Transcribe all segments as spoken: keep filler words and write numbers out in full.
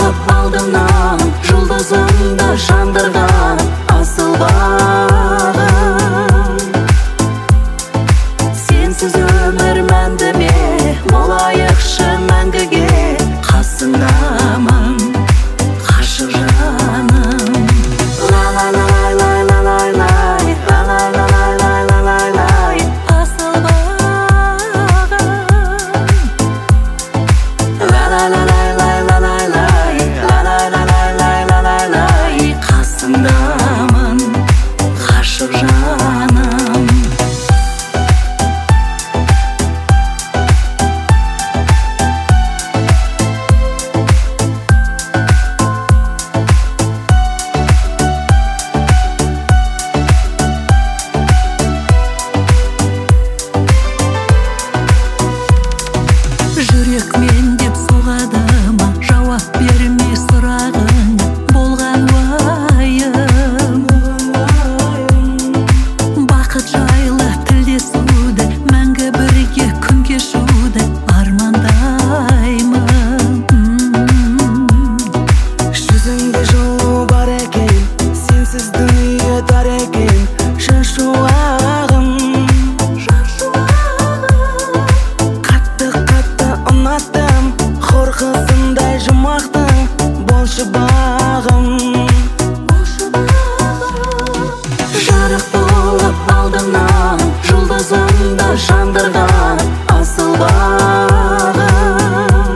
болып алдымнан, жұлдызымды жандырған асыл бағым. Сенсіз өмір мәнді ме, болайықшы мәңгіге, қасыңдамын ғашық жаным. Ла-ла-лай, лай-ла-лай-лай, ла-ла-лай-лай-лай-лай, асыл бағым. Ла-ла-лай-лай-лай-лай, ла-ла-лай-лай-лай-лай, қасыңдамын ғашық жаным. Жүрек мен деп соғады ма, жауап бермей сұрағың болған уайым. Бақыт жайлы тілдесуді, мәңгі бірге күн кешуді армандаймын. Жүзіңде жылу бар екен, сенсіз дүние тар екен, жан шуағым. Ұнаттым, хор қызындай жұмақтың, болшы бағым. Жарық болып алдымнан, жұлдызымды жандырған асыл бағым.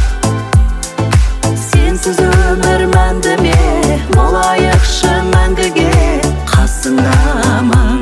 Сенсіз өмір мәнді ме, болайықшы мәңгіге, қасыңдамын